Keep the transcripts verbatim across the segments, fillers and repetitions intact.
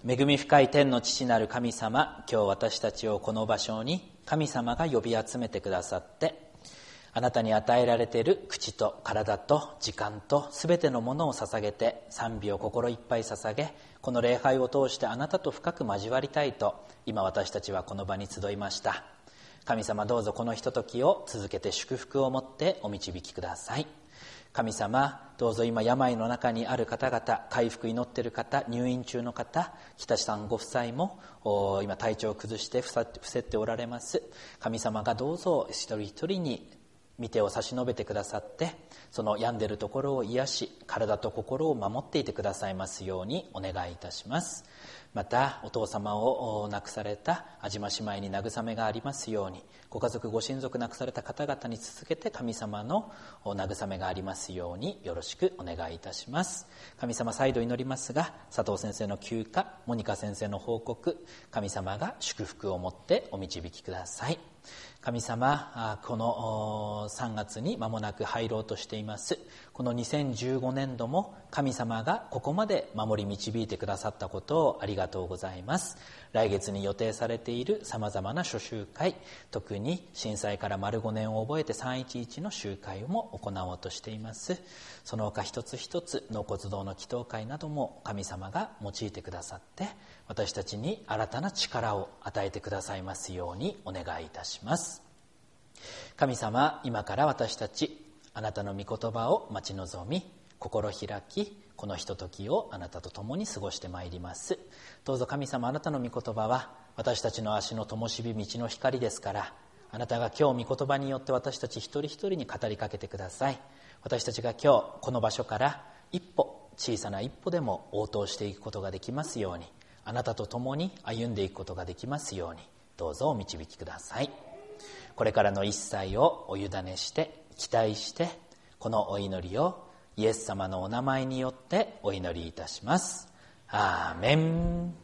恵み深い天の父なる神様、今日私たちをこの場所に神様が呼び集めてくださって、あなたに与えられている口と体と時間とすべてのものを捧げて、賛美を心いっぱい捧げ、この礼拝を通してあなたと深く交わりたいと、今私たちはこの場に集いました。神様、どうぞこのひとときを続けて祝福を持ってお導きください。神様、どうぞ今病の中にある方々、回復祈っている方、入院中の方、北さんご夫妻も今体調を崩して伏せっておられます。神様がどうぞ一人一人に御手を差し伸べてくださって、その病んでいるところを癒し、体と心を守っていてくださいますようにお願いいたします。またお父様を亡くされた安島姉妹に慰めがありますように、ご家族ご親族亡くされた方々に続けて神様の慰めがありますようによろしくお願いいたします。神様、再度祈りますが、佐藤先生の休暇、モニカ先生の報告、神様が祝福を持ってお導きください。神様、このさんがつに間もなく入ろうとしています。このにせんじゅうごねんども神様がここまで守り導いてくださったことをありがとうございます。来月に予定されているさまざまな諸集会、特に震災から丸ごねんを覚えてさんいちいちの集会も行おうとしています。その他一つ一つ納骨堂の祈祷会なども神様が用いてくださって、私たちに新たな力を与えてくださいますようにお願いいたします。神様、今から私たちあなたの御言葉を待ち望み、心開き、このひとときをあなたと共に過ごしてまいります。どうぞ神様、あなたの御言葉は私たちの足の灯火、道の光ですから、あなたが今日御言葉によって私たち一人一人に語りかけてください。私たちが今日この場所から一歩、小さな一歩でも応答していくことができますように、あなたと共に歩んでいくことができますように、どうぞお導きください。これからの一切をお委ねして期待して、このお祈りをイエス様のお名前によってお祈りいたします。アーメン。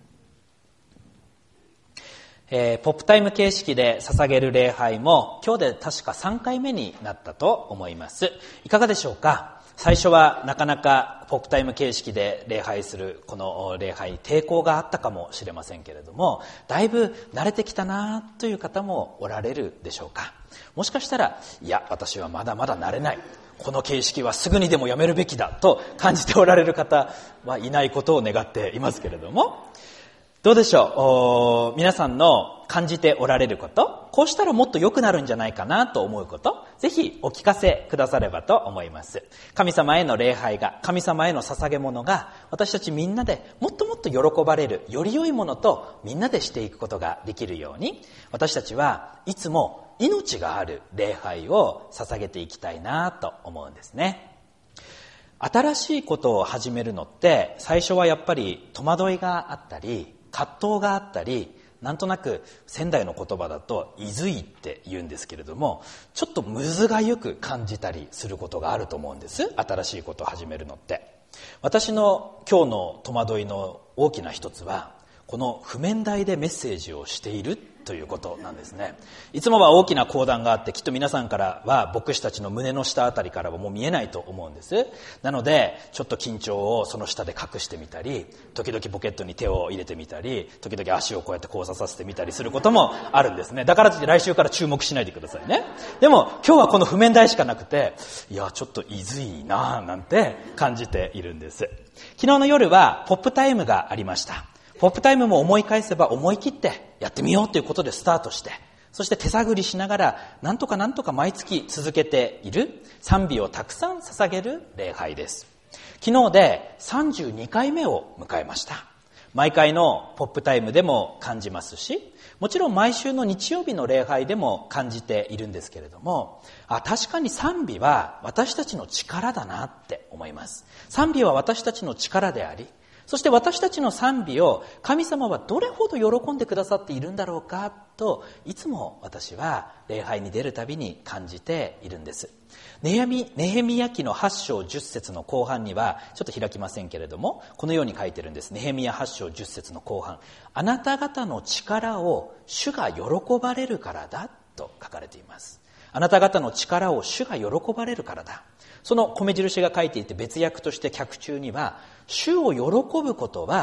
えー、ポップタイム形式で捧げる礼拝も今日で確かさんかいめになったと思います。いかがでしょうか。最初はなかなかポップタイム形式で礼拝するこの礼拝に抵抗があったかもしれませんけれども、だいぶ慣れてきたなという方もおられるでしょうか。もしかしたら、いや私はまだまだ慣れない、この形式はすぐにでもやめるべきだと感じておられる方はいないことを願っていますけれども、どうでしょう。皆さんの感じておられること、こうしたらもっと良くなるんじゃないかなと思うこと、ぜひお聞かせくださればと思います。神様への礼拝が、神様への捧げ物が、私たちみんなでもっともっと喜ばれる、より良いものとみんなでしていくことができるように、私たちはいつも命がある礼拝を捧げていきたいなと思うんですね。新しいことを始めるのって最初はやっぱり戸惑いがあったり葛藤があったり、なんとなく仙台の言葉だといずいって言うんですけれども、ちょっとむずがゆく感じたりすることがあると思うんです。新しいことを始めるのって。私の今日の戸惑いの大きな一つは、この譜面台でメッセージをしているということなんですね。いつもは大きな講談があって、きっと皆さんからは牧師たちの胸の下あたりからはもう見えないと思うんです。なのでちょっと緊張をその下で隠してみたり、時々ポケットに手を入れてみたり、時々足をこうやって交差させてみたりすることもあるんですね。だから来週から注目しないでくださいね。でも今日はこの譜面台しかなくて、いやちょっといずいななんて感じているんです。昨日の夜はポップタイムがありました。ポップタイムも思い返せば思い切ってやってみようということでスタートして、そして手探りしながらなんとかなんとか毎月続けている賛美をたくさん捧げる礼拝です。昨日でさんじゅうにかいめを迎えました。毎回のポップタイムでも感じますし、もちろん毎週の日曜日の礼拝でも感じているんですけれども、あ、確かに賛美は私たちの力だなって思います。賛美は私たちの力であり、そして私たちの賛美を神様はどれほど喜んでくださっているんだろうかと、いつも私は礼拝に出るたびに感じているんです。ネヘミ、ネヘミヤ記のはち章じゅっ節の後半にはちょっと開きませんけれども、このように書いてるんです。ネヘミヤはち章じゅっ節の後半、あなた方の力を主が喜ばれるからだと書かれています。あなた方の力を主が喜ばれるからだ。その米印が書いていて、別訳として脚注には、主を喜ぶことは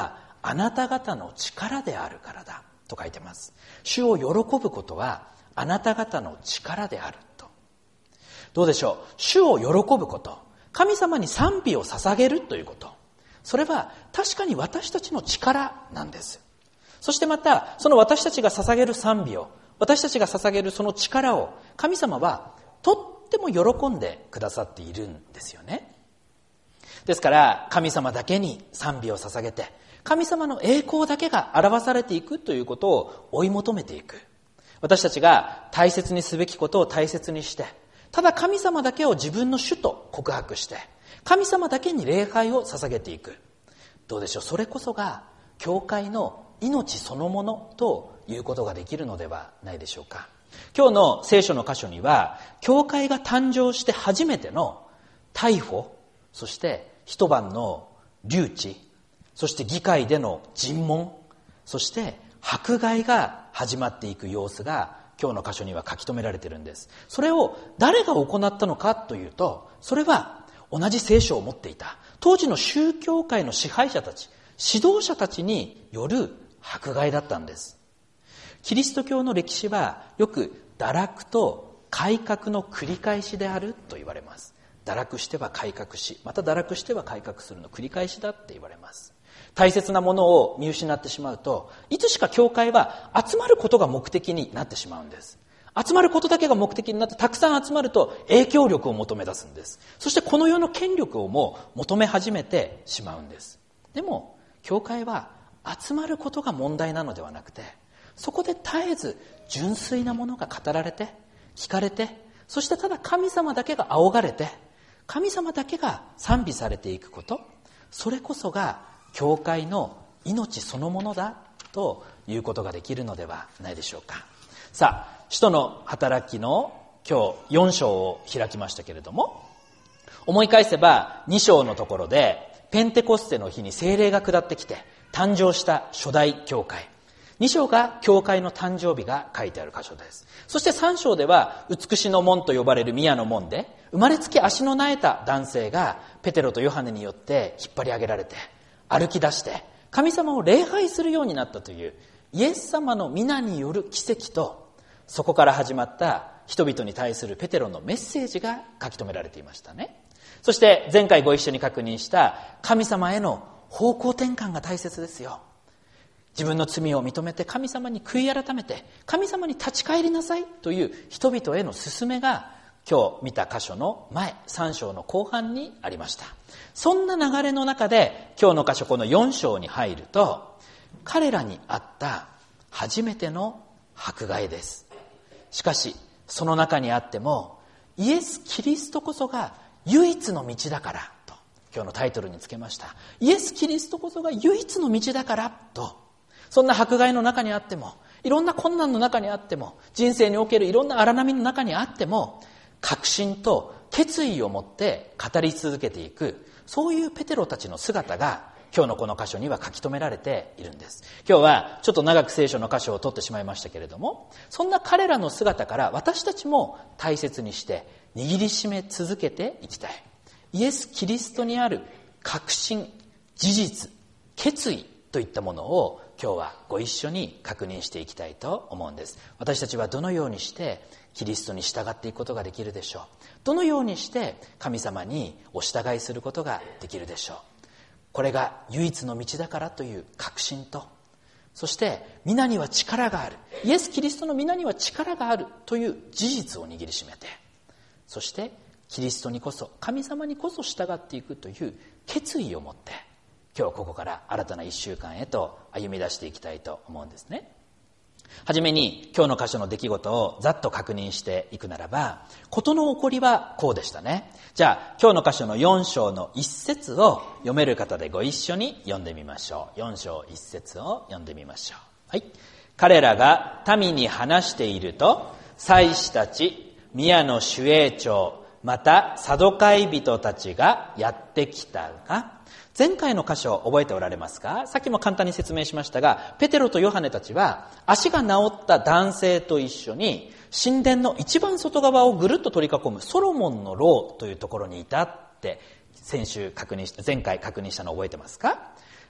あなた方の力であるからだと書いてます。主を喜ぶことはあなた方の力であると。どうでしょう。主を喜ぶこと、神様に賛美を捧げるということ、それは確かに私たちの力なんです。そしてまたその私たちが捧げる賛美を、私たちが捧げるその力を神様はとっても喜んでくださっているんですよね。ですから神様だけに賛美を捧げて、神様の栄光だけが表されていくということを追い求めていく。私たちが大切にすべきことを大切にして、ただ神様だけを自分の主と告白して、神様だけに礼拝を捧げていく。どうでしょう。それこそが教会の命そのものということができるのではないでしょうか。今日の聖書の箇所には、教会が誕生して初めての逮捕、そして一晩の留置、そして議会での尋問、そして迫害が始まっていく様子が今日の箇所には書き留められているんです。それを誰が行ったのかというと、それは同じ聖書を持っていた当時の宗教界の支配者たち、指導者たちによる迫害だったんです。キリスト教の歴史はよく堕落と改革の繰り返しであると言われます。堕落しては改革し、また堕落しては改革するの繰り返しだって言われます。大切なものを見失ってしまうと、いつしか教会は集まることが目的になってしまうんです。集まることだけが目的になって、たくさん集まると影響力を求め出すんです。そしてこの世の権力をも求め始めてしまうんです。でも教会は集まることが問題なのではなくて、そこで絶えず純粋なものが語られて、聞かれて、そしてただ神様だけが仰がれて、神様だけが賛美されていくこと、それこそが教会の命そのものだということができるのではないでしょうか。さあ、使徒の働きの今日よん章を開きましたけれども、思い返せばに章のところでペンテコステの日に聖霊が下ってきて誕生した初代教会、に章が教会の誕生日が書いてある箇所です。そしてさん章では美しの門と呼ばれる宮の門で生まれつき足の苗えた男性がペテロとヨハネによって引っ張り上げられて歩き出して神様を礼拝するようになったというイエス様の皆による奇跡と、そこから始まった人々に対するペテロのメッセージが書き留められていましたね。そして前回ご一緒に確認した神様への方向転換が大切ですよ。自分の罪を認めて神様に悔い改めて神様に立ち返りなさいという人々への勧めが今日見た箇所の前さん章の後半にありました。そんな流れの中で今日の箇所このよん章に入ると、彼らにあった初めての迫害です。しかしその中にあってもイエス・キリストこそが唯一の道だからと今日のタイトルにつけました。イエス・キリストこそが唯一の道だからと、そんな迫害の中にあっても、いろんな困難の中にあっても、人生におけるいろんな荒波の中にあっても、確信と決意を持って語り続けていく、そういうペテロたちの姿が今日のこの箇所には書き留められているんです。今日はちょっと長く聖書の箇所を取ってしまいましたけれども、そんな彼らの姿から私たちも大切にして握りしめ続けていきたい。イエス・キリストにある確信、事実、決意といったものを今日はご一緒に確認していきたいと思うんです。私たちはどのようにしてキリストに従っていくことができるでしょう。どのようにして神様にお従いすることができるでしょう。これが唯一の道だからという確信と、そして皆には力がある、イエス・キリストの皆には力があるという事実を握りしめて、そしてキリストにこそ、神様にこそ従っていくという決意を持って、今日ここから新たな一週間へと歩み出していきたいと思うんですね。はじめに今日の箇所の出来事をざっと確認していくならば、事の起こりはこうでしたね。じゃあ今日の箇所のよん章の一節を読める方でご一緒に読んでみましょう。よん章一節を読んでみましょう。はい。彼らが民に話していると、祭司たち、宮の守衛長、またサドカイ人たちがやってきたが、前回の箇所覚えておられますか？さっきも簡単に説明しましたが、ペテロとヨハネたちは足が治った男性と一緒に神殿の一番外側をぐるっと取り囲むソロモンの牢というところにいたって先週確認した、前回確認したの覚えてますか？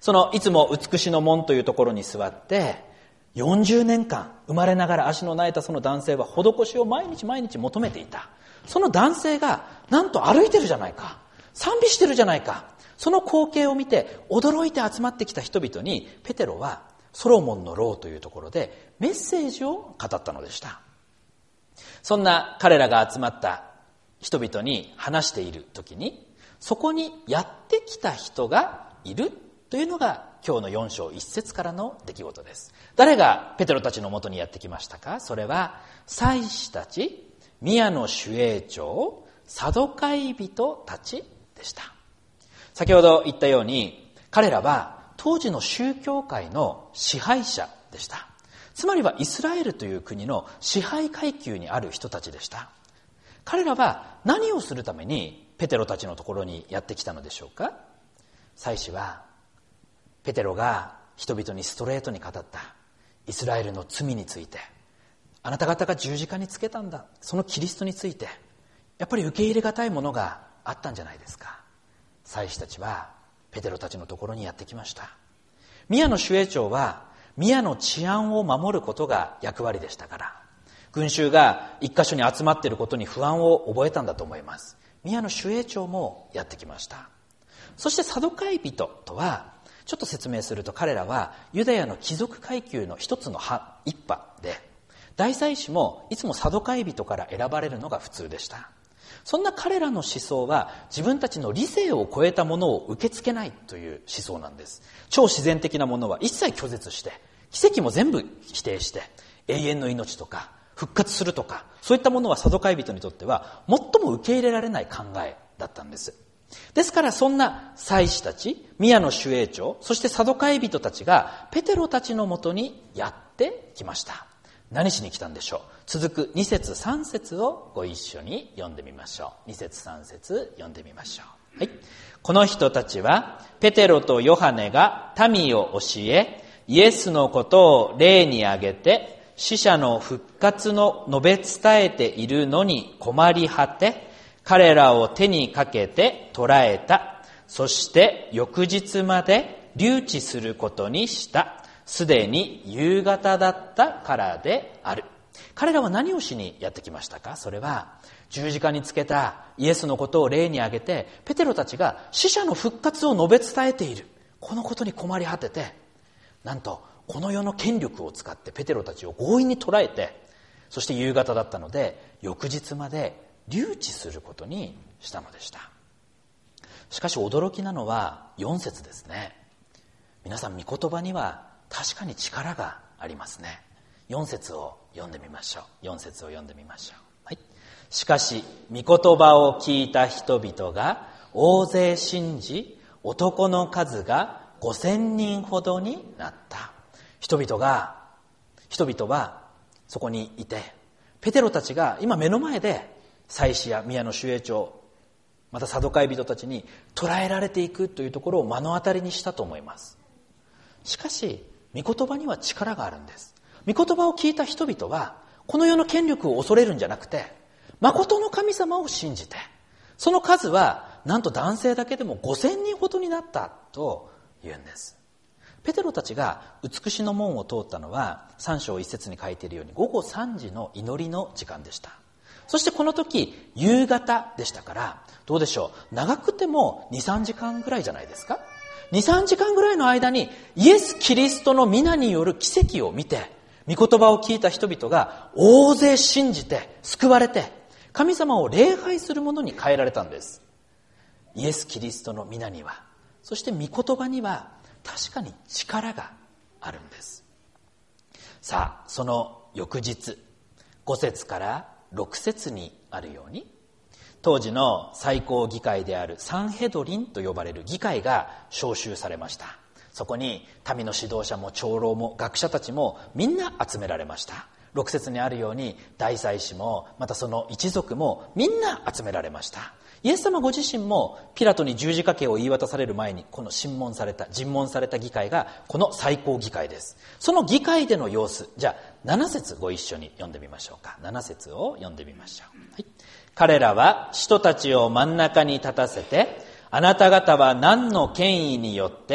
そのいつも美しの門というところに座ってよんじゅうねんかん生まれながら足の苗えたその男性は施しを毎日毎日求めていた。その男性がなんと歩いてるじゃないか、賛美してるじゃないか。その光景を見て驚いて集まってきた人々にペテロはソロモンの牢というところでメッセージを語ったのでした。そんな彼らが集まった人々に話している時に、そこにやってきた人がいるというのが今日のよん章いち節からの出来事です。誰がペテロたちのもとにやってきましたか？それは祭司たち、宮の守衛長、サドカイ人たちでした。先ほど言ったように、彼らは当時の宗教界の支配者でした。つまりはイスラエルという国の支配階級にある人たちでした。彼らは何をするためにペテロたちのところにやってきたのでしょうか？祭司はペテロが人々にストレートに語ったイスラエルの罪について、あなた方が十字架につけたんだ、そのキリストについてやっぱり受け入れがたいものがあったんじゃないですか。祭司たちはペテロたちのところにやってきました。宮の守衛長は宮の治安を守ることが役割でしたから、群衆が一箇所に集まっていることに不安を覚えたんだと思います。宮の守衛長もやってきました。そしてサドカイ人とは、ちょっと説明すると、彼らはユダヤの貴族階級の一つの派一派で、大祭司もいつもサドカイ人から選ばれるのが普通でした。そんな彼らの思想は自分たちの理性を超えたものを受け付けないという思想なんです。超自然的なものは一切拒絶して、奇跡も全部否定して、永遠の命とか復活するとか、そういったものはサドカイ人にとっては最も受け入れられない考えだったんです。ですからそんな祭司たち、宮の守衛長、そしてサドカイ人たちがペテロたちのもとにやってきました。何しに来たんでしょう。続くに節さん節をご一緒に読んでみましょう。に節さん節読んでみましょう。はい。この人たちはペテロとヨハネが民を教え、イエスのことを例に挙げて死者の復活の述べ伝えているのに困り果て、彼らを手にかけて捕らえた。そして翌日まで留置することにした。すでに夕方だったからである。彼らは何をしにやってきましたか？それは十字架につけたイエスのことを例に挙げて、ペテロたちが死者の復活を述べ伝えている、このことに困り果てて、なんとこの世の権力を使ってペテロたちを強引に捕らえて、そして夕方だったので翌日まで留置することにしたのでした。しかし驚きなのはよん節ですね。皆さん、御言葉には確かに力がありますね。よん節を読んでみましょう。よん節を読んでみましょう。はい。しかし御言葉を聞いた人々が大勢信じ、男の数がごせんにんほどになった。人々が人々はそこにいて、ペテロたちが今目の前で祭司や宮の守衛長、またサドカイ人たちに捕らえられていくというところを目の当たりにしたと思います。しかし御言葉には力があるんです。御言葉を聞いた人々はこの世の権力を恐れるんじゃなくて、誠の神様を信じて、その数はなんと男性だけでもごせんにんほどになったと言うんです。ペテロたちが美しの門を通ったのはさん章いち節に書いているようにごごさんじの祈りの時間でした。そしてこの時夕方でしたから、どうでしょう、長くてもにさんじかんぐらいじゃないですか。にさんじかんぐらいの間にイエス・キリストの皆による奇跡を見て、御言葉を聞いた人々が大勢信じて救われて、神様を礼拝するものに変えられたんです。イエス・キリストの皆には、そして御言葉には確かに力があるんです。さあ、その翌日ご節からろく節にあるように、当時の最高議会であるサンヘドリンと呼ばれる議会が招集されました。そこに民の指導者も長老も学者たちもみんな集められました。ろく節にあるように大祭司もまたその一族もみんな集められました。イエス様ご自身もピラトに十字架刑を言い渡される前にこの審問された尋問された議会がこの最高議会です。その議会での様子、じゃあなな節ご一緒に読んでみましょうか。なな節を読んでみましょう。はい。彼らは使徒たちを真ん中に立たせて、あなた方は何の権威によって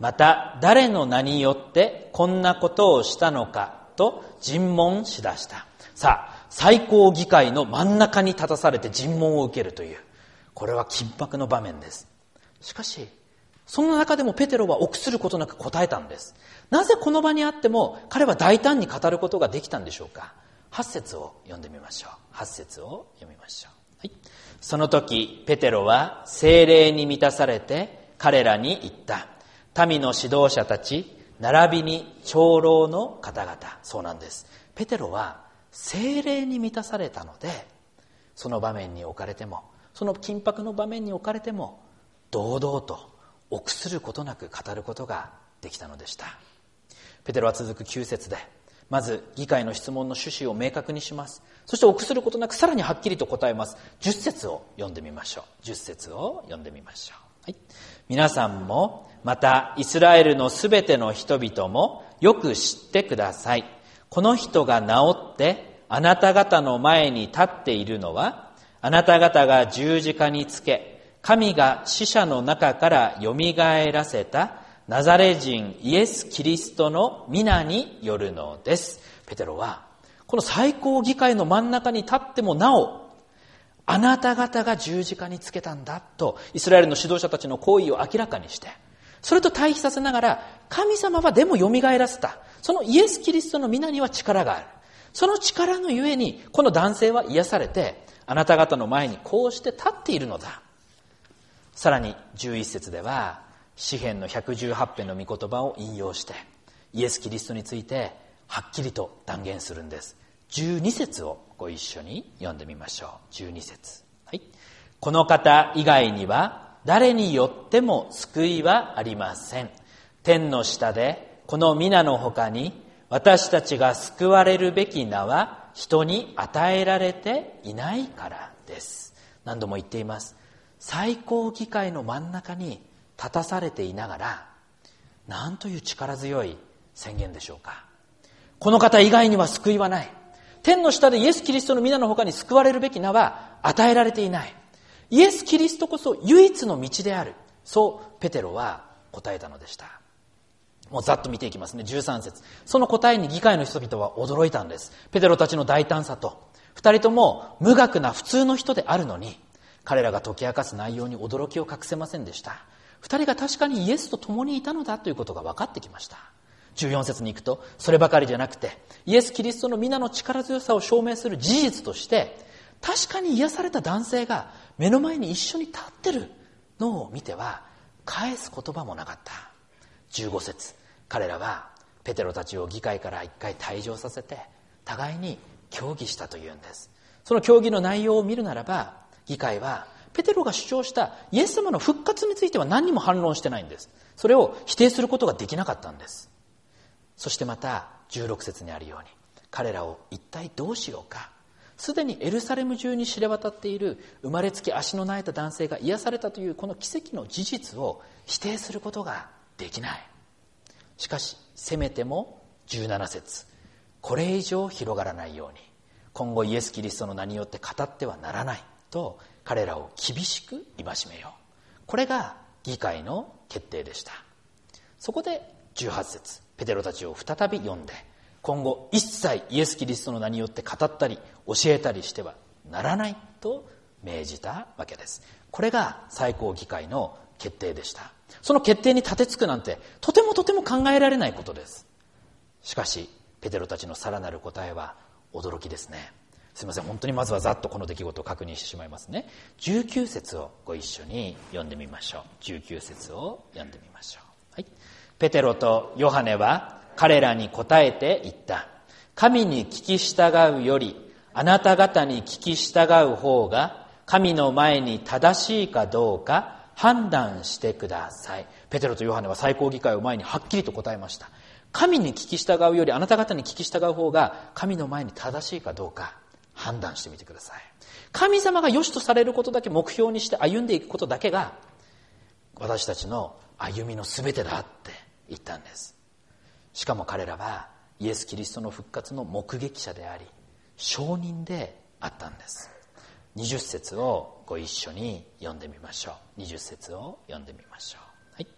また誰の名によってこんなことをしたのかと尋問しだした。さあ、最高議会の真ん中に立たされて尋問を受けるという、これは緊迫の場面です。しかしその中でもペテロは臆することなく答えたんです。なぜこの場にあっても彼は大胆に語ることができたんでしょうか。はち節を読んでみましょう。はち節を読みましょう。はい、その時ペテロは聖霊に満たされて彼らに言った。民の指導者たち並びに長老の方々。そうなんです。ペテロは聖霊に満たされたので、その場面に置かれても、その緊迫の場面に置かれても堂々と臆することなく語ることができたのでした。ペテロは続くきゅう節でまず議会の質問の趣旨を明確にします。そして臆することなくさらにはっきりと答えます。じゅっ節を読んでみましょう。じゅっ節を読んでみましょう。はい、皆さんもまたイスラエルのすべての人々もよく知ってください。この人が治ってあなた方の前に立っているのは、あなた方が十字架につけ神が死者の中からよみがえらせたナザレ人イエス・キリストの皆によるのです。ペテロはこの最高議会の真ん中に立ってもなお、あなた方が十字架につけたんだとイスラエルの指導者たちの行為を明らかにして、それと対比させながら、神様はでもよみがえらせた、そのイエス・キリストの皆には力がある。その力のゆえにこの男性は癒されて、あなた方の前にこうして立っているのだ。さらにじゅういち節では詩編のひゃくじゅうはち編の御言葉を引用してイエス・キリストについてはっきりと断言するんです。じゅうに節をご一緒に読んでみましょう。じゅうに節、はい、この方以外には誰によっても救いはありません。天の下でこの皆の他に私たちが救われるべき名は人に与えられていないからです。何度も言っています。最高議会の真ん中に立たされていながら、なんという力強い宣言でしょうか。この方以外には救いはない。天の下でイエス・キリストの皆の他に救われるべき名は与えられていない。イエス・キリストこそ唯一の道である。そうペテロは答えたのでした。もうざっと見ていきますね。じゅうさん節。その答えに議会の人々は驚いたんです。ペテロたちの大胆さと、二人とも無学な普通の人であるのに、彼らが解き明かす内容に驚きを隠せませんでした。二人が確かにイエスと共にいたのだということが分かってきました。じゅうよん節に行くと、そればかりじゃなくて、イエス・キリストの皆の力強さを証明する事実として、確かに癒された男性が目の前に一緒に立ってるのを見ては、返す言葉もなかった。じゅうご節、彼らはペテロたちを議会から一回退場させて、互いに協議したというんです。その協議の内容を見るならば、議会はペテロが主張したイエス様の復活については何にも反論してないんです。それを否定することができなかったんです。そしてまたじゅうろく節にあるように、彼らを一体どうしようか。すでにエルサレム中に知れ渡っている生まれつき足の苗えた男性が癒されたというこの奇跡の事実を否定することができない。しかしせめてもじゅうなな節、これ以上広がらないように今後イエス・キリストの名によって語ってはならないと彼らを厳しく戒めよう。これが議会の決定でした。そこでじゅうはち節、ペテロたちを再び読んで、今後一切イエス・キリストの名によって語ったり教えたりしてはならないと命じたわけです。これが最高議会の決定でした。その決定に立てつくなんてとてもとても考えられないことです。しかしペテロたちのさらなる答えは驚きですね。すみません、本当にまずはざっとこの出来事を確認してしまいますね。じゅうきゅう節をご一緒に読んでみましょう。じゅうきゅう節を読んでみましょう。はい、ペテロとヨハネは彼らに答えて言った。神に聞き従うよりあなた方に聞き従う方が神の前に正しいかどうか判断してください。ペテロとヨハネは最高議会を前にはっきりと答えました。神に聞き従うよりあなた方に聞き従う方が神の前に正しいかどうか判断してみてください。神様が良しとされることだけ目標にして歩んでいくことだけが私たちの歩みのすべてだって言ったんです。しかも彼らはイエス・キリストの復活の目撃者であり証人であったんです。にじゅう節をご一緒に読んでみましょう。にじゅう節を読んでみましょう。はい、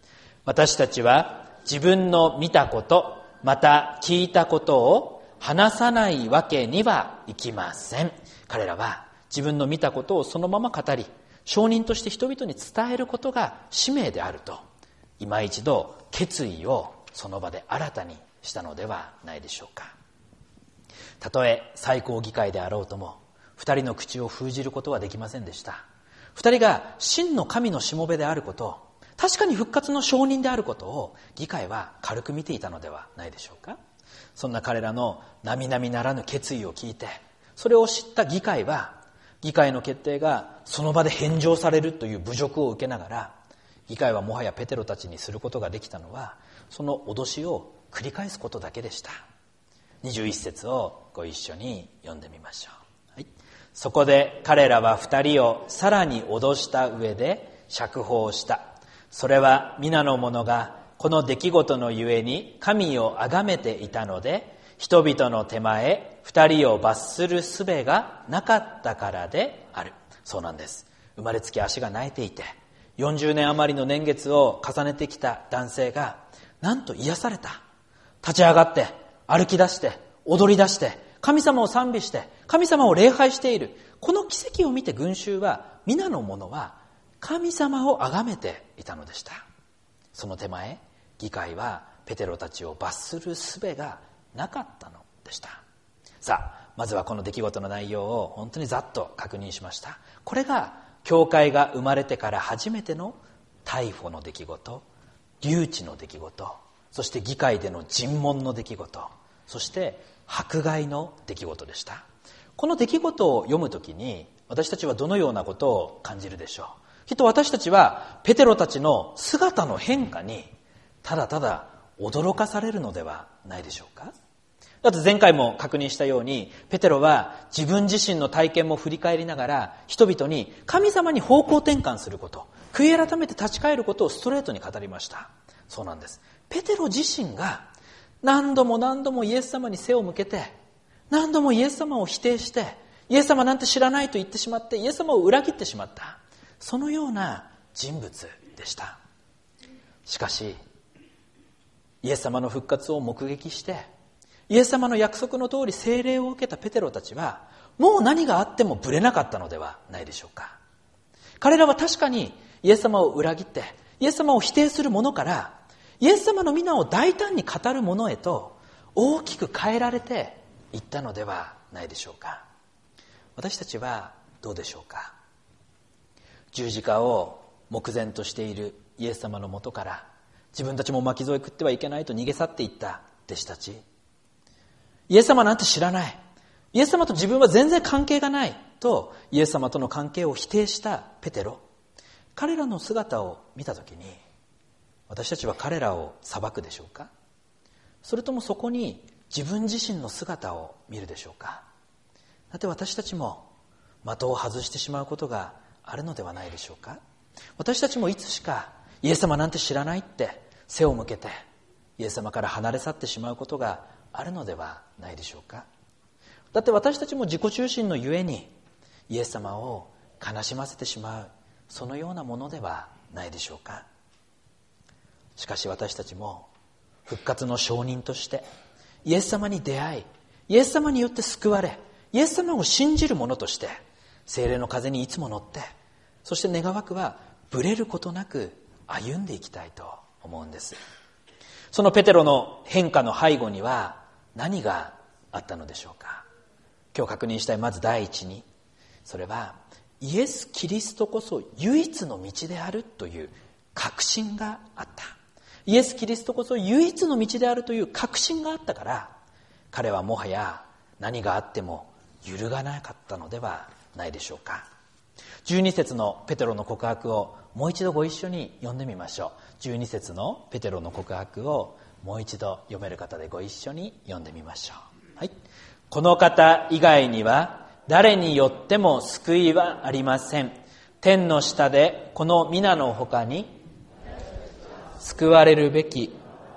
私たちは自分の見たこと、また聞いたことを話さないわけにはいきません。彼らは自分の見たことをそのまま語り、証人として人々に伝えることが使命であると、今一度決意をその場で新たにしたのではないでしょうか。たとえ最高議会であろうとも、二人の口を封じることはできませんでした。二人が真の神のしもべであること、確かに復活の証人であることを議会は軽く見ていたのではないでしょうか。そんな彼らの並々ならぬ決意を聞いて、それを知った議会は、議会の決定がその場で返上されるという侮辱を受けながら、議会はもはやペテロたちにすることができたのは、その脅しを繰り返すことだけでした。にじゅういっ節をご一緒に読んでみましょう。はい、そこで彼らは二人をさらに脅した上で釈放した。それは皆の者がこの出来事のゆえに神を崇めていたので、人々の手前二人を罰する術がなかったからである。そうなんです。生まれつき足が萎えていて、よんじゅうねん余りの年月を重ねてきた男性が、なんと癒された。立ち上がって歩き出して踊り出して神様を賛美して神様を礼拝している。この奇跡を見て群衆は、皆の者は神様を崇めていたのでした。その手前、議会はペテロたちを罰する術がなかったのでした。さあ、まずはこの出来事の内容を本当にざっと確認しました。これが教会が生まれてから初めての逮捕の出来事、留置の出来事、そして議会での尋問の出来事、そして迫害の出来事でした。この出来事を読むときに、私たちはどのようなことを感じるでしょう。きっと私たちはペテロたちの姿の変化にただただ驚かされるのではないでしょうか。だって前回も確認したように、ペテロは自分自身の体験も振り返りながら、人々に神様に方向転換すること、悔い改めて立ち返ることをストレートに語りました。そうなんです。ペテロ自身が何度も何度もイエス様に背を向けて、何度もイエス様を否定して、イエス様なんて知らないと言ってしまって、イエス様を裏切ってしまった、そのような人物でした。しかしイエス様の復活を目撃して、イエス様の約束の通り聖霊を受けたペテロたちは、もう何があってもぶれなかったのではないでしょうか。彼らは確かにイエス様を裏切って、イエス様を否定する者から、イエス様の皆を大胆に語る者へと大きく変えられていったのではないでしょうか。私たちはどうでしょうか。十字架を目前としているイエス様のもとから、自分たちも巻き添え食ってはいけないと逃げ去っていった弟子たち、イエス様なんて知らない、イエス様と自分は全然関係がないとイエス様との関係を否定したペテロ、彼らの姿を見たときに、私たちは彼らを裁くでしょうか。それともそこに自分自身の姿を見るでしょうか。だって私たちも的を外してしまうことがあるのではないでしょうか。私たちもいつしかイエス様なんて知らないって背を向けて、イエス様から離れ去ってしまうことがあるのではないでしょうか。だって私たちも自己中心のゆえにイエス様を悲しませてしまう、そのようなものではないでしょうか。しかし私たちも復活の証人としてイエス様に出会い、イエス様によって救われ、イエス様を信じる者として聖霊の風にいつも乗って、そして願わくはぶれることなく歩んでいきたいと思うんです。そのペテロの変化の背後には何があったのでしょうか。今日確認したい、まず第一に、それはイエス・キリストこそ唯一の道であるという確信があった。イエス・キリストこそ唯一の道であるという確信があったから、彼はもはや何があっても揺るがなかったのではないでしょうか。じゅうに節のペテロの告白をもう一度ご一緒に読んでみましょう。じゅうに節のペテロの告白をもう一度読める方でご一緒に読んでみましょう。はい。この方以外には誰によっても救いはありません。天の下でこの皆のほかに救われるべき。い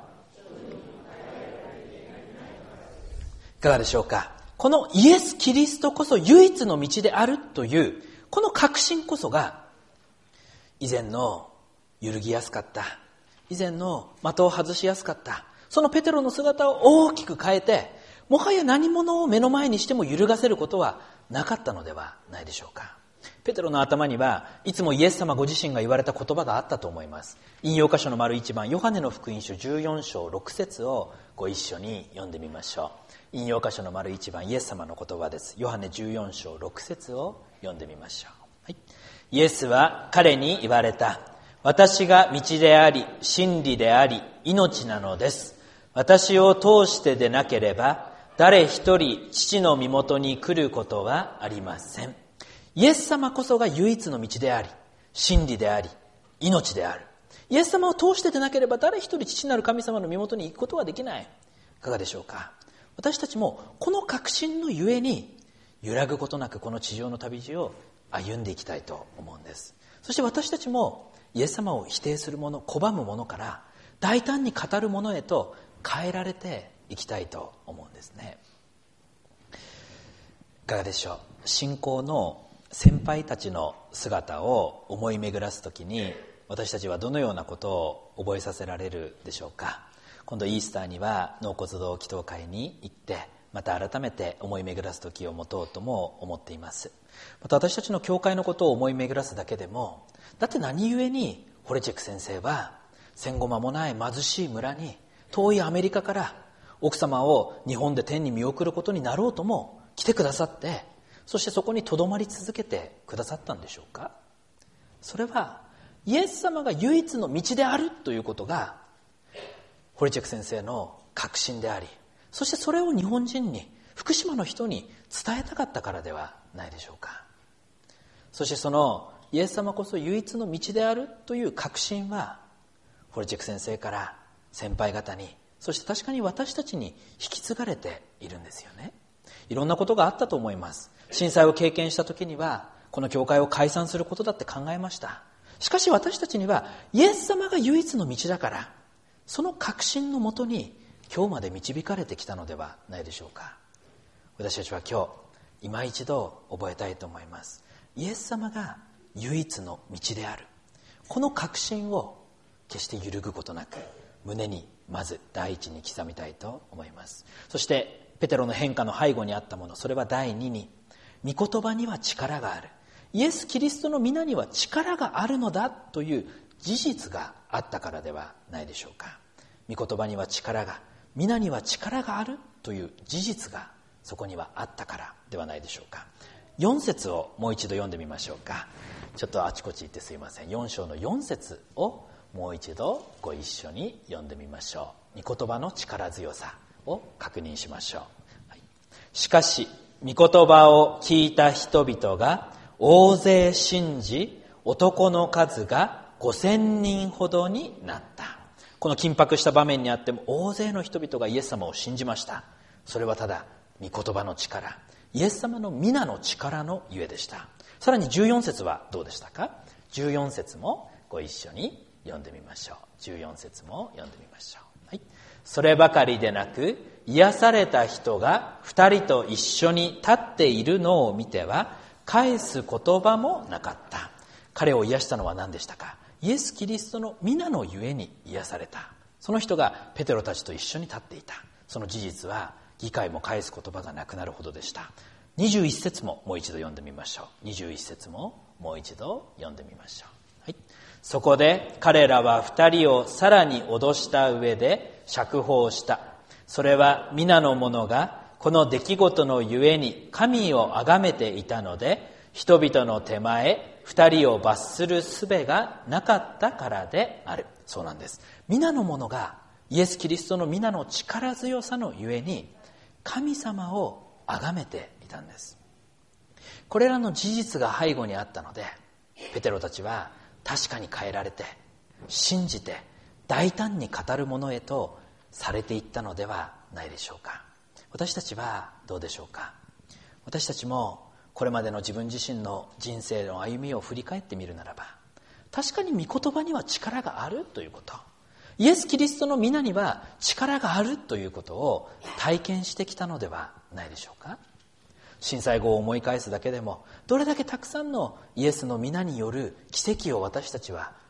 かがでしょうか。このイエス・キリストこそ唯一の道であるというこの確信こそが、以前の揺るぎやすかった、 以前の的を外しやすかったそのペテロの姿を大きく変えて、もはや何者を目の前にしても揺るがせることはなかったのではないでしょうか。ペテロの頭にはいつもイエス様ご自身が言われた言葉があったと思います。引用箇所の丸一番、ヨハネの福音書じゅうよん章ろく節をご一緒に読んでみましょう。引用箇所の丸一番、イエス様の言葉です。ヨハネじゅうよん章ろく節を読んでみましょう。はい、イエスは彼に言われた。私が道であり真理であり命なのです。私を通してでなければ誰一人父の身元に来ることはありません。イエス様こそが唯一の道であり真理であり命である。イエス様を通してでなければ誰一人父なる神様の身元に行くことはできない。いかがでしょうか。私たちもこの確信のゆえに揺らぐことなくこの地上の旅路を歩んでいきたいと思うんです。そして私たちもイエス様を否定する者、拒む者から大胆に語る者へと変えられていきたいと思うんですね。いかがでしょう。信仰の先輩たちの姿を思い巡らすときに私たちはどのようなことを覚えさせられるでしょうか。今度イースターには納骨堂祈祷会に行ってまた改めて思い巡らす時を持とうとも思っています。また私たちの教会のことを思い巡らすだけでも、だって何故にホレチェク先生は戦後間もない貧しい村に遠いアメリカから奥様を日本で天に見送ることになろうとも来てくださって、そしてそこにとどまり続けてくださったんでしょうか。それはイエス様が唯一の道であるということがホレチェク先生の確信であり、そしてそれを日本人に福島の人に伝えたかったからではないでしょうか。そしてそのイエス様こそ唯一の道であるという確信はホレチェク先生から先輩方に、そして確かに私たちに引き継がれているんですよね。いろんなことがあったと思います。震災を経験した時にはこの教会を解散することだって考えました。しかし私たちにはイエス様が唯一の道だから、その確信のもとに今日まで導かれてきたのではないでしょうか。私たちは今日今一度覚えたいと思います。イエス様が唯一の道である、この確信を決して揺るぐことなく胸にまず第一に刻みたいと思います。そしてペテロの変化の背後にあったもの、それは第二に、御言葉には力がある、イエス・キリストの皆には力があるのだという事実があったからではないでしょうか。御言葉には力が、皆には力があるという事実がそこにはあったからではないでしょうか。よん節をもう一度読んでみましょうか。ちょっとあちこち行ってすいません。よん章のよん節をもう一度ご一緒に読んでみましょう。御言葉の力強さを確認しましょう。はい、しかし御言葉を聞いた人々が大勢信じ、男の数がごせんにんほどになった。この緊迫した場面にあっても大勢の人々がイエス様を信じました。それはただ御言葉の力、イエス様の皆の力のゆえでした。さらにじゅうよん節はどうでしたか。じゅうよん節もご一緒に読んでみましょう。じゅうよん節も読んでみましょう。はい、そればかりでなく、癒された人が二人と一緒に立っているのを見ては返す言葉もなかった。彼を癒したのは何でしたか。イエス・キリストの皆のゆえに癒された。その人がペテロたちと一緒に立っていた。その事実は議会も返す言葉がなくなるほどでした。にじゅういち節ももう一度読んでみましょう。にじゅういち節ももう一度読んでみましょう。はい、そこで彼らは二人をさらに脅した上で釈放した。それは皆の者がこの出来事のゆえに神を崇めていたので、人々の手前二人を罰する術がなかったからである。そうなんです。皆の者がイエス・キリストの皆の力強さのゆえに神様を崇めていたんです。これらの事実が背後にあったので、ペテロたちは確かに変えられて信じて大胆に語るものへとされていったのではないでしょうか。私たちはどうでしょうか。私たちもこれまでの自分自身の人生の歩みを振り返ってみるならば、確かに御言葉には力があるということ、イエス・キリストの皆には力があるということを体験してきたのではないでしょうか。震災後を思い返すだけでもどれだけたくさんのイエスの皆による奇跡を私たちは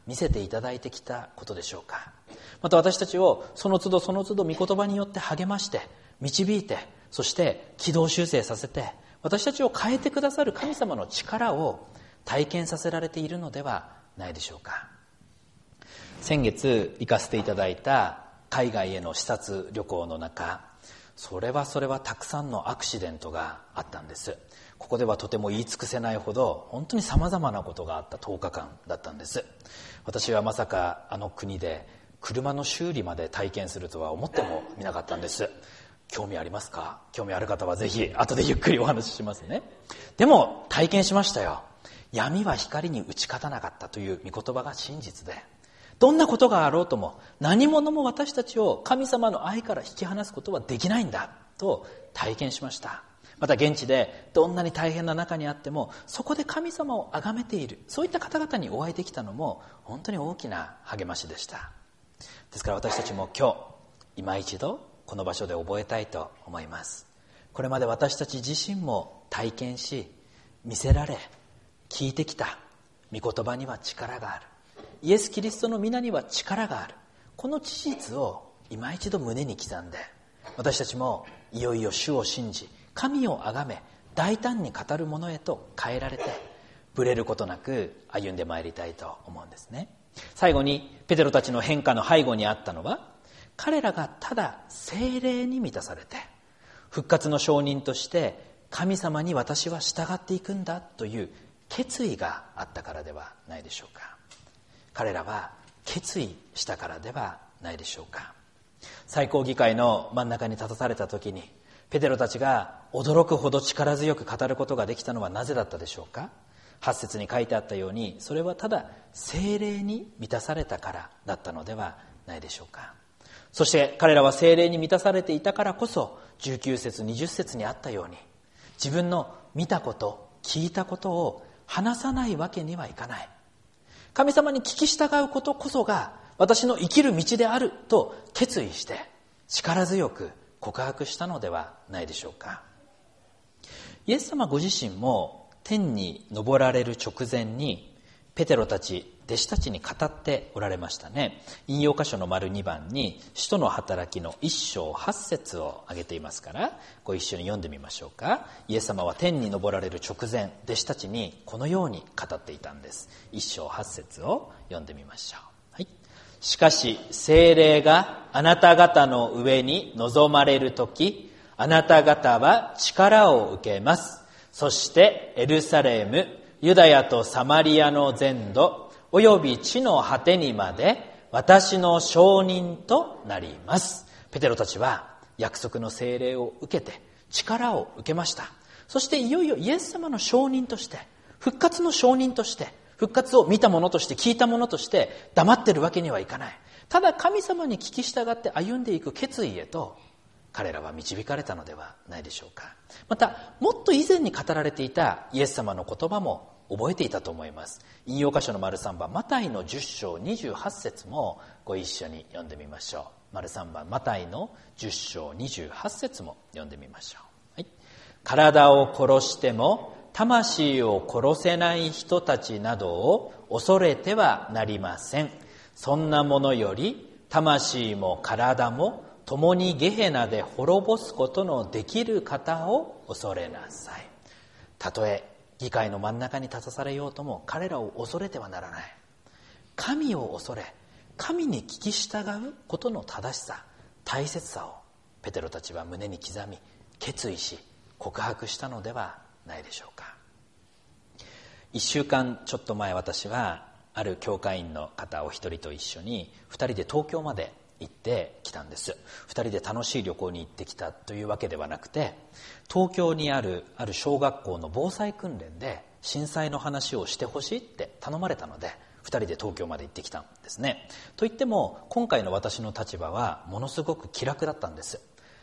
見せていただいてきたことでしょうか。また私たちをその都度その都度御言葉によって励まして導いて、そして軌道修正させて私たちを変えてくださる神様の力を体験させられているのではないでしょうか。先月行かせていただいた海外への視察旅行の中、それはそれはたくさんのアクシデントがあったんです。ここではとても言い尽くせないほど本当にさまざまなことがあったとおかかんだったんです。私はまさかあの国で車の修理まで体験するとは思ってもみなかったんです。興味ありますか？興味ある方はぜひ後でゆっくりお話ししますね。でも体験しましたよ。闇は光に打ち勝たなかったという御言葉が真実で、どんなことがあろうとも何者も私たちを神様の愛から引き離すことはできないんだと体験しました。また現地でどんなに大変な中にあってもそこで神様を崇めている、そういった方々にお会いできたのも本当に大きな励ましでした。ですから私たちも今日今一度この場所で覚えたいと思います。これまで私たち自身も体験し見せられ聞いてきた御言葉には力がある、イエス・キリストの皆には力がある、この事実を今一度胸に刻んで、私たちもいよいよ主を信じ神をあがめ大胆に語るものへと変えられて、ぶれることなく歩んでまいりたいと思うんですね。最後にペテロたちの変化の背後にあったのは、彼らがただ聖霊に満たされて復活の証人として神様に私は従っていくんだという決意があったからではないでしょうか。彼らは決意したからではないでしょうか。最高議会の真ん中に立たされた時にペテロたちが驚くほど力強く語ることができたのはなぜだったでしょうか。はち節に書いてあったように、それはただ聖霊に満たされたからだったのではないでしょうか。そして彼らは聖霊に満たされていたからこそ、じゅうきゅう節にじゅう節にあったように、自分の見たこと聞いたことを話さないわけにはいかない。神様に聞き従うことこそが私の生きる道であると決意して力強く告白したのではないでしょうか。イエス様ご自身も天に昇られる直前にペテロたち弟子たちに語っておられましたね。引用箇所の丸にばんに使徒の働きの一章八節を挙げていますから、ご一緒に読んでみましょうか。イエス様は天に昇られる直前、弟子たちにこのように語っていたんです。一章八節を読んでみましょう。はい。しかし聖霊があなた方の上に臨まれるとき、あなた方は力を受けます。そしてエルサレム、ユダヤとサマリアの全土、および地の果てにまで私の証人となります。ペテロたちは約束の聖霊を受けて力を受けました。そしていよいよイエス様の証人として、復活の証人として、復活を見た者として聞いた者として黙ってるわけにはいかない。ただ神様に聞き従って歩んでいく決意へと彼らは導かれたのではないでしょうか。またもっと以前に語られていたイエス様の言葉も覚えていたと思います。引用箇所の丸さんばん、マタイのじゅっ章にじゅうはち節もご一緒に読んでみましょう。丸さんばん、マタイのじゅっ章にじゅうはち節も読んでみましょう。はい。体を殺しても魂を殺せない人たちなどを恐れてはなりません。そんなものより魂も体も共にゲヘナで滅ぼすことのできる方を恐れなさい。たとえ議会の真ん中に立たされようとも彼らを恐れてはならない。神を恐れ、神に聞き従うことの正しさ、大切さをペテロたちは胸に刻み、決意し告白したのではないでしょうか。一週間ちょっと前、私はある教会員の方お一人と一緒に二人で東京まで行ってきたんです。二人で楽しい旅行に行ってきたというわけではなくて、東京にあるある小学校の防災訓練で震災の話をしてほしいって頼まれたので、二人で東京まで行ってきたんですね。といっても今回の私の立場はものすごく気楽だったんです。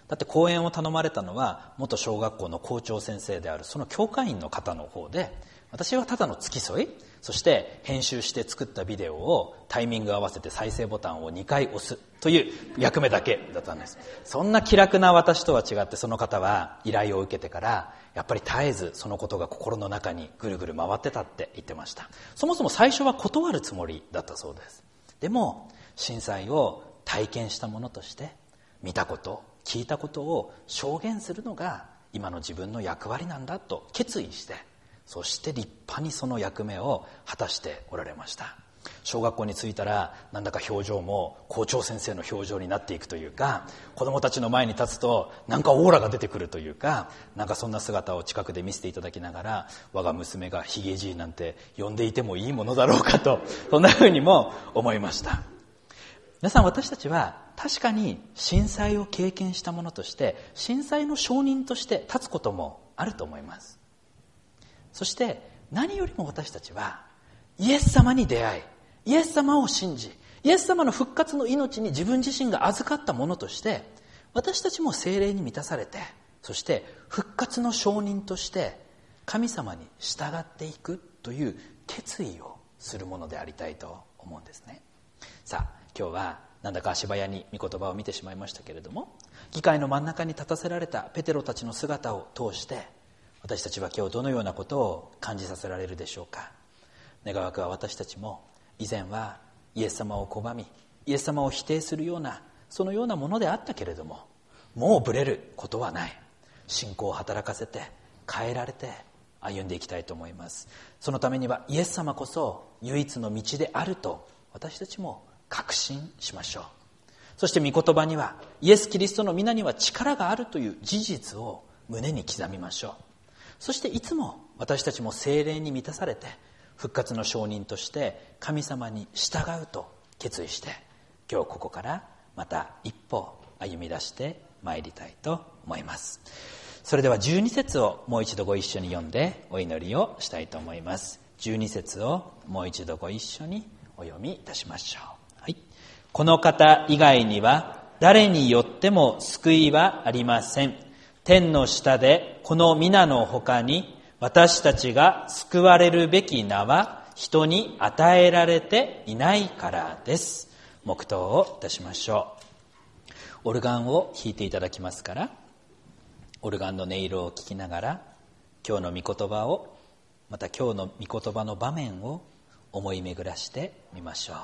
だって講演を頼まれたのは元小学校の校長先生であるその教会員の方の方で、私はただの付き添い、そして編集して作ったビデオをタイミング合わせて再生ボタンをにかい押すという役目だけだったんです。そんな気楽な私とは違って、その方は依頼を受けてからやっぱり絶えずそのことが心の中にぐるぐる回ってたって言ってました。そもそも最初は断るつもりだったそうです。でも震災を体験したものとして見たこと、聞いたことを証言するのが今の自分の役割なんだと決意して、そして立派にその役目を果たしておられました。小学校に着いたらなんだか表情も校長先生の表情になっていくというか、子どもたちの前に立つとなんかオーラが出てくるというか、なんかそんな姿を近くで見せていただきながら、我が娘がヒゲじいなんて呼んでいてもいいものだろうかと、そんなふうにも思いました。皆さん、私たちは確かに震災を経験したものとして震災の証人として立つこともあると思います。そして何よりも私たちはイエス様に出会い、イエス様を信じ、イエス様の復活の命に自分自身が預かったものとして、私たちも聖霊に満たされて、そして復活の証人として神様に従っていくという決意をするものでありたいと思うんですね。さあ、今日はなんだか足早に御言葉を見てしまいましたけれども、議会の真ん中に立たせられたペテロたちの姿を通して私たちは今日どのようなことを感じさせられるでしょうか。願わくは私たちも以前はイエス様を拒み、イエス様を否定するようなそのようなものであったけれども、もうぶれることはない。信仰を働かせて変えられて歩んでいきたいと思います。そのためにはイエス様こそ唯一の道であると私たちも確信しましょう。そして御言葉にはイエス・キリストの皆には力があるという事実を胸に刻みましょう。そしていつも私たちも聖霊に満たされて復活の証人として神様に従うと決意して、今日ここからまた一歩歩み出してまいりたいと思います。それではじゅうに節をもう一度ご一緒に読んでお祈りをしたいと思います。じゅうに節をもう一度ご一緒にお読みいたしましょう。はい、この方以外には誰によっても救いはありません。天の下でこの皆の他に私たちが救われるべき名は人に与えられていないからです。黙祷をいたしましょう。オルガンを弾いていただきますから、オルガンの音色を聞きながら今日の御言葉を、また今日の御言葉の場面を思い巡らしてみましょう。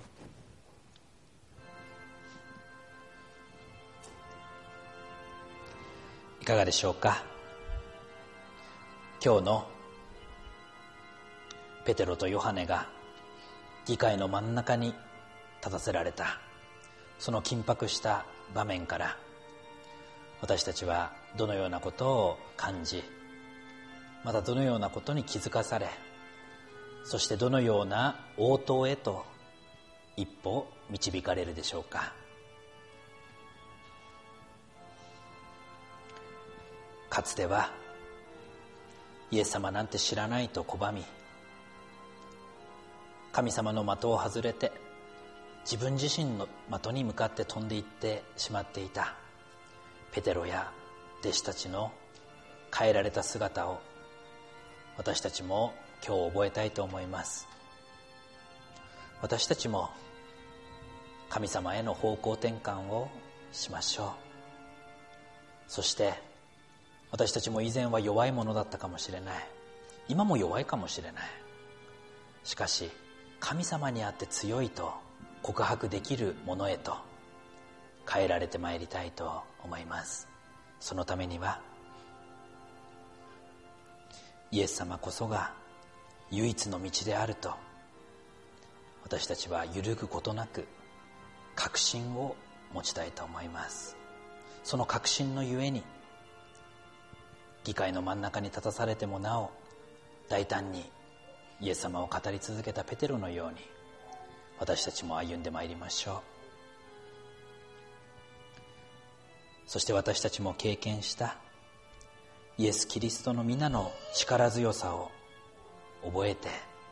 いかがでしょうか。今日のペテロとヨハネが議会の真ん中に立たせられたその緊迫した場面から、私たちはどのようなことを感じ、またどのようなことに気づかされ、そしてどのような応答へと一歩導かれるでしょうか。かつてはイエス様なんて知らないと拒み、神様の的を外れて自分自身の的に向かって飛んでいってしまっていたペテロや弟子たちの変えられた姿を私たちも今日覚えたいと思います。私たちも神様への方向転換をしましょう。そして私たちも以前は弱いものだったかもしれない、今も弱いかもしれない。しかし神様にあって強いと告白できるものへと変えられてまいりたいと思います。そのためにはイエス様こそが唯一の道であると私たちは揺るぐことなく確信を持ちたいと思います。その確信のゆえに議会の真ん中に立たされてもなお大胆にイエス様を語り続けたペテロのように私たちも歩んでまいりましょう。そして私たちも経験したイエス・キリストの皆の力強さを覚えて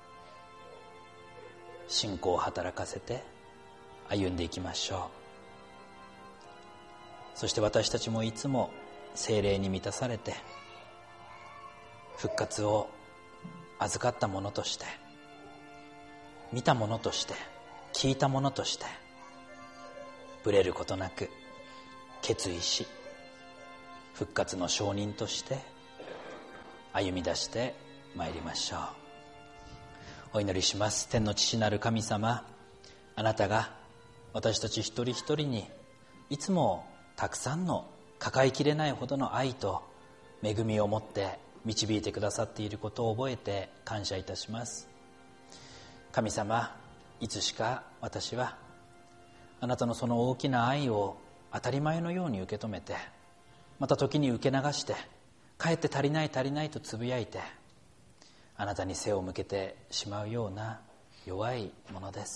信仰を働かせて歩んでいきましょう。 そして私たちもいつも聖霊に満たされて、復活を預かったものとして、見たものとして、聞いたものとして、ぶれることなく決意し、復活の証人として歩み出してまいりましょう。お祈りします。天の父なる神様、あなたが私たち一人一人にいつもたくさんの抱えきれないほどの愛と恵みを持って導いてくださっていることを覚えて感謝いたします。神様、いつしか私はあなたのその大きな愛を当たり前のように受け止めて、また時に受け流して、かえって足りない足りないとつぶやいて、あなたに背を向けてしまうような弱いものです。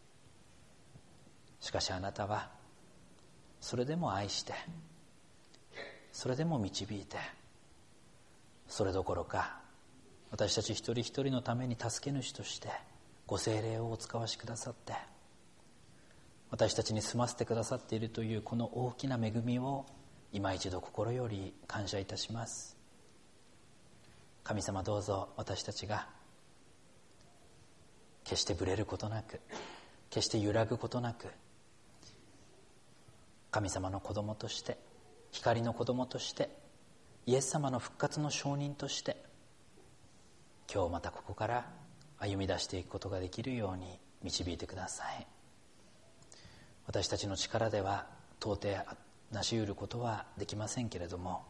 しかしあなたはそれでも愛して、それでも導いて、それどころか私たち一人一人のために助け主としてご聖霊をお使わしくださって、私たちに住ませてくださっているというこの大きな恵みを今一度心より感謝いたします。神様、どうぞ私たちが決してぶれることなく、決して揺らぐことなく、神様の子供として、光の子供として、イエス様の復活の証人として、今日またここから歩み出していくことができるように導いてください。私たちの力では到底成し得ることはできませんけれども、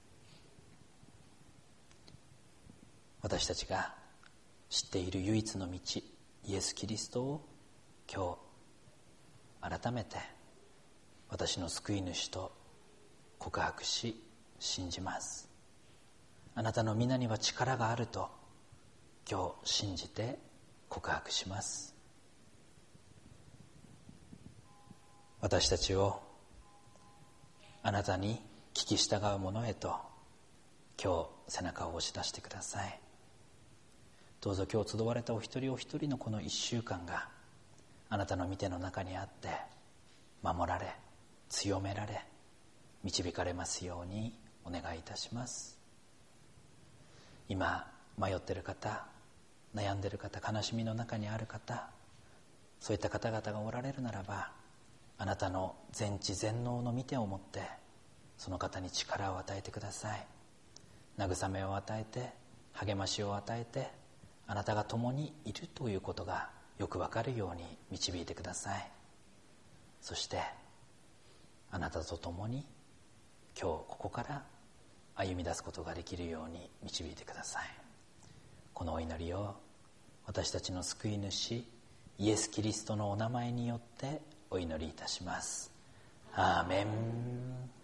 私たちが知っている唯一の道、イエス・キリストを今日改めて私の救い主と告白し信じます。あなたの皆には力があると今日信じて告白します。私たちをあなたに聞き従う者へと今日背中を押し出してください。どうぞ今日集われたお一人お一人のこの一週間があなたの御手の中にあって守られ、強められ、導かれますようにお願いいたします。今迷っている方、悩んでいる方、悲しみの中にある方、そういった方々がおられるならば、あなたの全知全能の御手を持ってその方に力を与えてください。慰めを与えて、励ましを与えて、あなたが共にいるということがよくわかるように導いてください。そしてあなたと共に今日ここから歩み出すことができるように導いてください。このお祈りを私たちの救い主イエス・キリストのお名前によってお祈りいたします。アーメン。